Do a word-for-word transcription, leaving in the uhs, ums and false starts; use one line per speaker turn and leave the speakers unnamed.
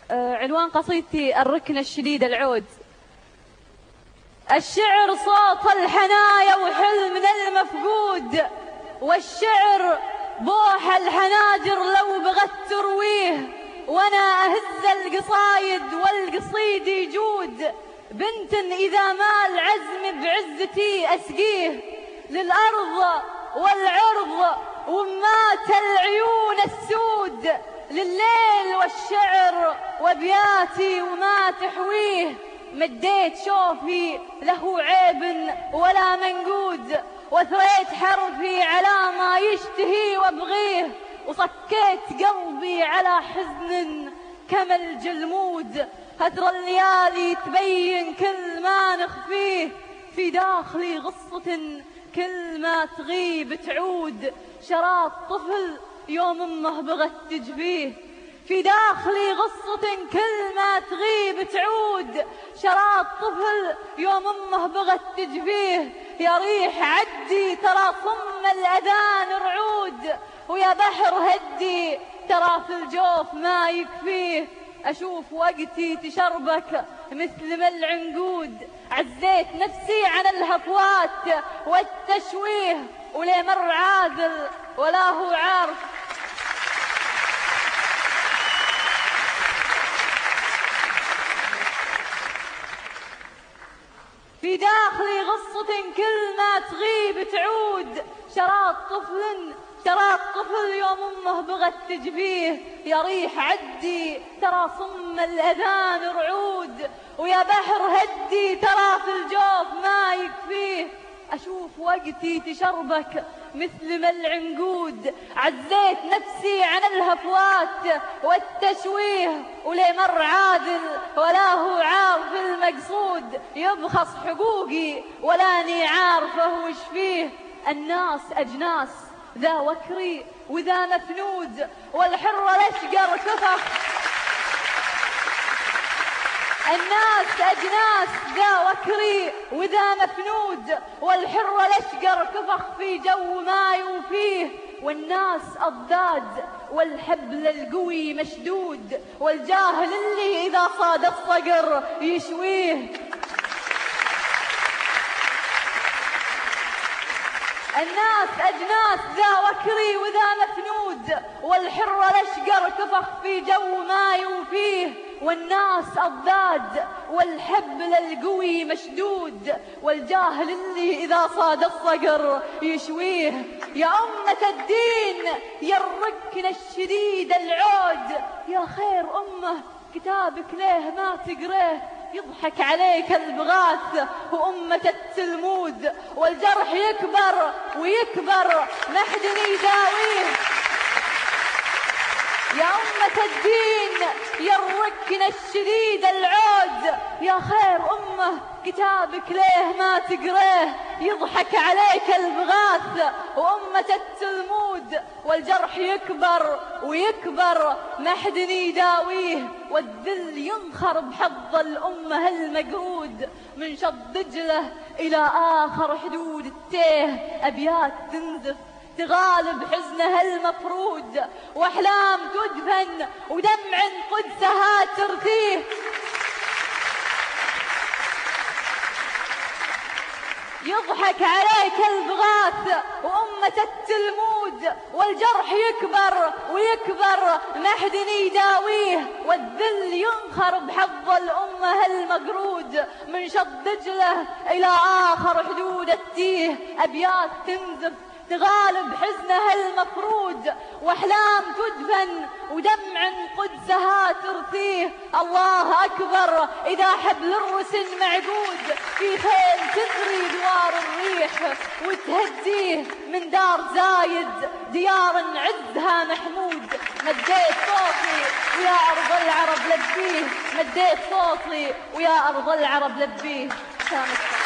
عنوان قصيدتي الركن الشديد العود. الشعر صوت الحنايا وحلمنا المفقود، والشعر بوح الحناجر لو بغت ترويه، وانا اهز القصايد والقصيد يجود، بنت اذا ما العزم بعزتي اسقيه، للارض والعرض ومات العيون السود، لليل والشعر وبياتي وما تحويه، مديت شوفي له عيب ولا منقود، وثريت حرفي على ما يشتهي وابغيه، وصكيت قلبي على حزن كما الجلمود، هدر الليالي تبين كل ما نخفيه، في داخلي غصة كل ما تغيب تعود، شراب طفل يوم امه بغت تجفيه، في داخلي غصة كل ما تغيب تعود، شراب طفل يوم امه بغت تجفيه، يا ريح عدي ترى صم الاذان رعود، ويا بحر هدي ترى في الجوف ما يكفيه، اشوف وقتي تشربك مثل ما العنقود، عزيت نفسي عن الهفوات والتشويه، ولي مر عاذل ولا هو عارف. في داخلي غصة كل ما تغيب تعود، شراب طفل شراب طفل يوم امه بغت تجفيه، يا ريح عدي ترى صم الاذان رعود، ويا بحر هدي ترى في الجوف ما يكفيه، اشوف وقتي تشربك مثل ما العنقود، عزيت نفسي عن الهفوات والتشويه، ولي مر عادل ولا هو عارف المقصود، يبخص حقوقي ولاني عارفه وش فيه، الناس اجناس ذا وكري وذا مفنود، والحر الاشقر كفخ، الناس أجناس ذا وكري وذا مفنود، والحر الأشقر كفخ في جو ما يوفيه، والناس أضداد والحبل القوي مشدود، والجاهل اللي إذا صاد الصقر يشويه، الناس أجناس ذا وكري وذا مفنود، والحر الأشقر كفخ في جو ما يوفيه، والناس أضداد والحبل القوي مشدود، والجاهل اللي إذا صاد الصقر يشويه، يا أمة الدين يا الركن الشديد العود، يا خير أمه كتابك ليه ما تقريه، يضحك عليك البغاث وأمة التلمود، والجرح يكبر ويكبر محد يداويه، يا أمة الدين يا الركن الشديد العود، يا خير أمه كتابك ليه ما تقريه، يضحك عليك البغاث وأمة التلمود، والجرح يكبر ويكبر محد يداويه، والذل ينخر بحظ الأمة المقعود، من شط دجلة إلى آخر حدود التيه، أبيات تنزف تغالب حزنها المفرود، وأحلام تدفن ودمع قدسها ترثيه، يضحك عليك البغاث وأمة التلمود، والجرح يكبر ويكبر محد يداويه، والذل ينخر بحظ الأمة المقرود، من شط دجلة إلى آخر حدود التيه، أبيات تنزف تغالب حزنها المفروض، وأحلام تدفن ودمع قدسها ترثيه، الله أكبر إذا حبل الرسن معقود، في خيل تثري دوار الريح وتهديه، من دار زايد ديار عزها محمود، مديت صوتي ويا أرض العرب لبيه، مديت صوتي ويا أرض العرب لبيه.